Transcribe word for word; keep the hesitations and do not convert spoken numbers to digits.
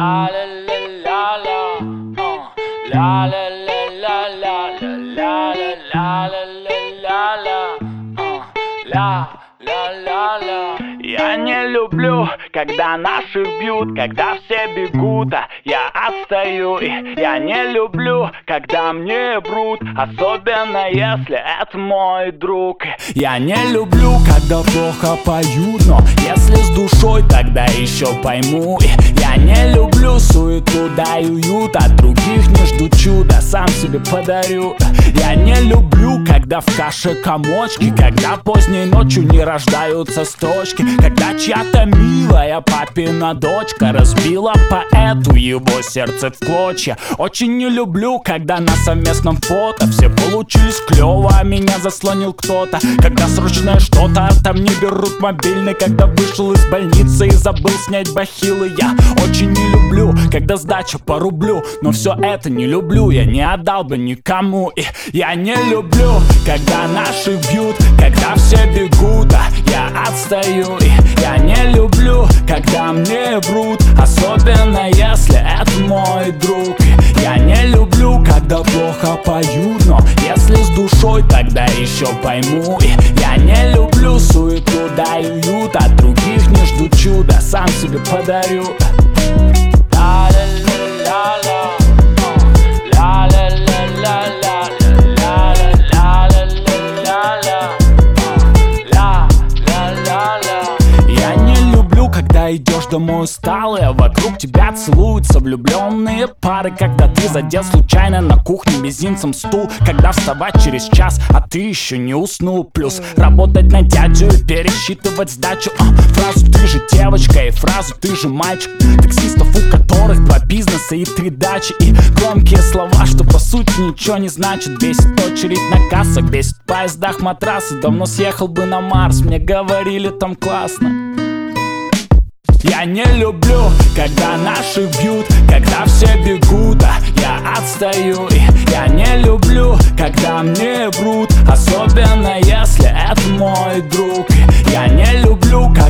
La la la la la, uh. La la la la la la la la la la la, uh. La la la la. Я не люблю, когда наших бьют, когда все бегут, а я отстаю. И я не люблю, когда мне врут, особенно если это мой друг. Я не люблю, когда плохо поют, но если с душой, тогда еще пойму. И я не люблю суету, да и уют, от других не жду чуда, сам себе подарю. Я не люблю, когда в каше комочки, когда поздней ночью не рождаются строчки, когда чья-то милая папина дочка разбила поэту его сердце в клочья. Очень не люблю, когда на совместном фото все получились клево, а меня заслонил кто-то. Когда срочное что-то, а там не берут мобильный. Когда вышел из больницы и забыл снять бахилы. Я очень не люблю, когда сдача по рублю, но все это не люблю, я не отдал бы никому. И я не люблю, когда наши бьют, когда все бегут, а я отстаю. И я не люблю, когда мне врут, особенно если это мой друг. Я не люблю, когда плохо поют, но если с душой, тогда еще пойму. И я не люблю суету, да и уют, от других не жду чуда, сам себе подарю. Ла-ла-ла-ла-ла, ла-ла-ла-ла-ла, когда идешь домой усталый, а вокруг тебя целуются влюбленные пары. Когда ты задел случайно на кухне мизинцем стул, когда вставать через час, а ты еще не уснул. Плюс работать на дядю и пересчитывать сдачу. а, Фразу «ты же девочка» и фразу «ты же мальчик». Таксистов, у которых два бизнеса и три дачи. И громкие слова, что по сути ничего не значат. Бесит очередь на кассах, бесит в поездах матрасы. Давно съехал бы на Марс, мне говорили там классно. Я не люблю, когда наши бьют, когда все бегут, а я отстаю. И я не